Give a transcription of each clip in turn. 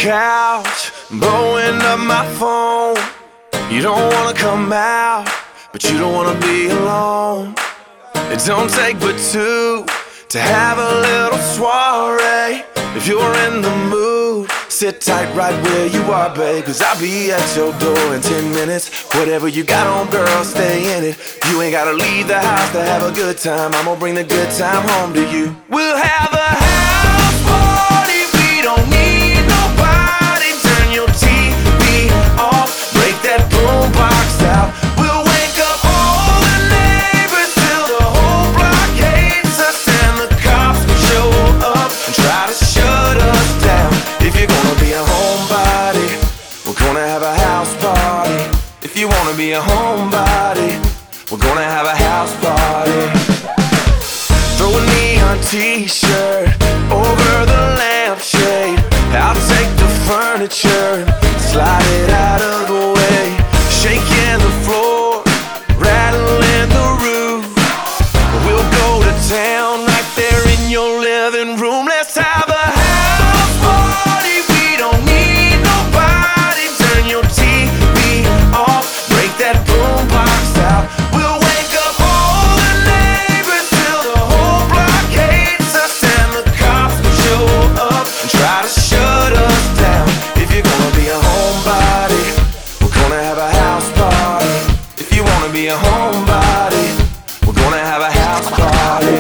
couch, blowing up my phone. You don't wanna come out, but you don't wanna be alone. It don't take but two to have a little soiree. If you're in the mood, sit tight right where you are, babe, 'cause I'll be at your door in 10 minutes. Whatever you got on, girl, stay in it. You ain't gotta leave the house to have a good time. I'm gonna bring the good time home to you. We'll have a house party, we don't need nobody. Turn your TV off, break that boombox out. We'll wake up all the neighbors till the whole block hates us, and the cops will show up and try to shut us down. If you're gonna be a homebody, we're gonna have a house party. If you wanna be a homebody, we're gonna have a house party. Throw a neon t-shirt over the lampshade. I'll take the furniture, slide it out of the way. Shaking the floor, rattling the roof. We'll go to town right there in your living room. Let's have a house party, we don't need nobody. Turn your TV off, break that boombox out. We'll wake up all the neighbors till the whole block hates us, and the cops will show up and try to shut us down. If you're gonna be a homebody, we're gonna have a house party. If you wanna be a homebody, we're gonna have a house party.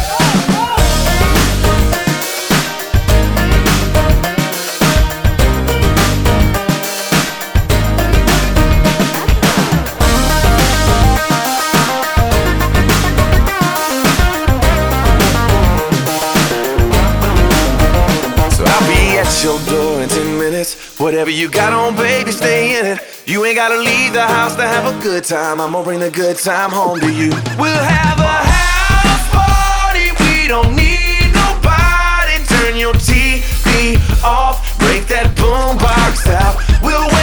Your door in 10 minutes. Whatever you got on, baby, stay in it. You ain't gotta leave the house to have a good time. I'm gonna bring the good time home to you. We'll have a house party, we don't need nobody. Turn your TV off, break that boombox out. We'll